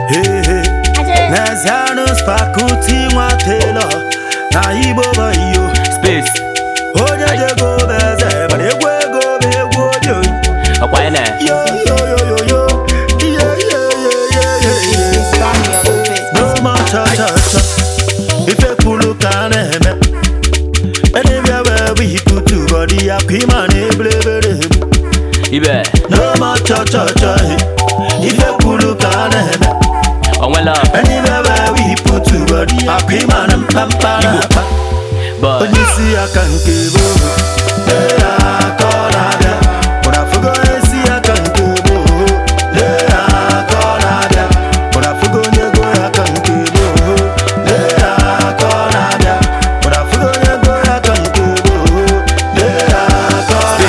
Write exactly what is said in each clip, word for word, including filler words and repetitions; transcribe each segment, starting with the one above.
Hey hey, Nazanos faculty watelo. Na ibo bayo Space. Oja je go beze, but it go go be go yo. Akwene. Yo yo yo yo yo. Yeah yeah yeah yeah yeah. No more cha cha cha. If you pull can heme. And if you ever we put to body up him and blebe. Ibe. No more cha cha cha. If you pull can heme. Onwela. And if you ever we put to body up him and pampa. But when you see I can't give up, hey, I call her. But I forgot see I can't give up, hey, I call her. But I forgot you go I can't give up, hey, I call her. But I forgot you go I can't give up, hey, I call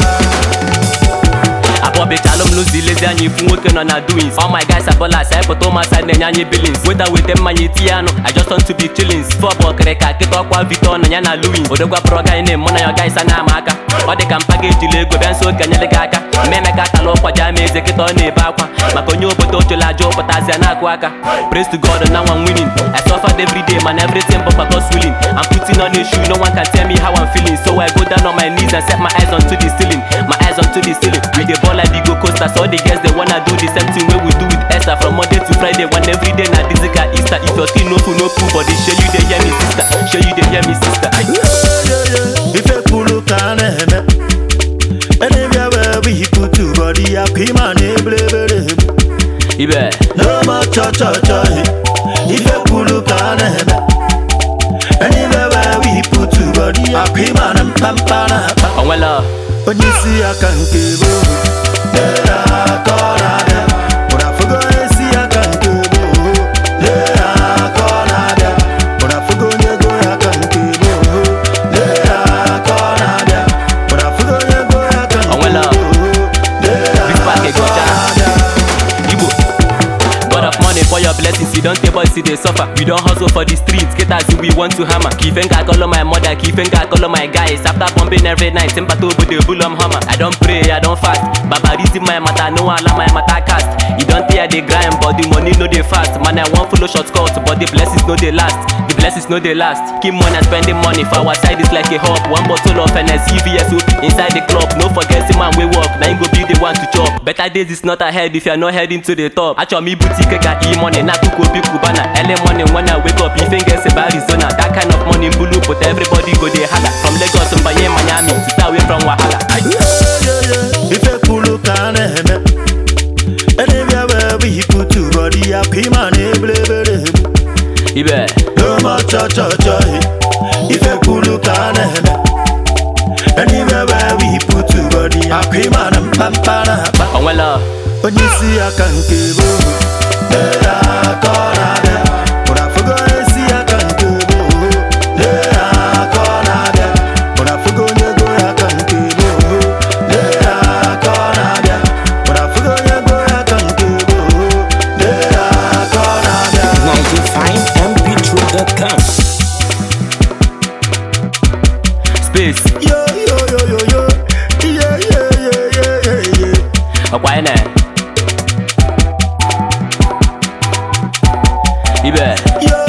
her. I be talum lose the lazy and you working on our doings. All my guys are ballers, I put on my side and any billings. Whether with them man Tiano, I just want to be chillings. For Bokreka, get up one Viton and Yana Louis. Odogwa proga in him, one of your guys and Amaka. Or they can package the Lego and so can you kaka. Memeka talo kwa jame get on the bakwa. Makonyo pototo la jo potazana kwaka. Praise to God and now I'm winning. I suffered every day, man, everything but I got willing. I'm putting on the shoe, no one can tell me how I'm feeling. So I go down on my knees and set my eyes onto the ceiling. My eyes onto the ceiling. With the ball like the go coaster, so the girls they wanna do the same thing way we do with Esther. From Monday to Friday, one every day na physical Easter. If your skin no food, no food, but they show you they hear me sister. Show you they hear me sister. Yeah, yeah, yeah. If you pull up can heme. And if you ever we put to body up him and blebe. Ibe. No more cha cha cha. If you pull up can heme. And if you ever we put to body up him and pampa. Onwela. When you see I can't give up, yeah, I call her. But I forgot you see I can't give up, yeah, I call her. But I forgot you go I can't give up, yeah, I call her. But I forgot you go I can't give up, yeah, I call her. Ibo. God of money for your blessings, you don't take us see they suffer. We don't hustle for the streets, get us we want to hammer. Kifenga call my mother, Kifenga call my guys. After pumping every night, sympathy with the bull on hammer. I don't pray, I don't fast. Baba reason my matter, no alarm my matter cast. You don't tear the grind, but the money no they fast. Man, I want follow shortcuts, but the blessings no they last. The blessings no they last. Keep money and spending money for our side is like a hub. One bottle of N S C V S O P inside the club. No forget the man we walk, now you go be the one to chop. Better days is not ahead if you're not heading to the top. Actually, me boutique got e money, not to go big kubana. Early morning when I wake up, you think it's about Arizona. That kind of money in blue, but everybody go they holla. From Lagos and Miami, to stay away from Wahala. Yeah, yeah, yeah. If you pull up can heme. And if you ever we put to body up him and blebe. Ibe. No more cha cha cha. If you pull up can heme. And if you ever we put to body up him and pampa. Onwela. When you see I can't give up, yeah, I call her. But I forgot you see I can't give up, yeah, I call her. But I forgot you go I can't give up, yeah, I call her. But I forgot you go I can't give up, yeah, I call her. ninety-five M P three dot com. Space. Yo yo yo yo yo, yeah yeah yeah yeah yeah yeah. Akwene. Ibe. Yo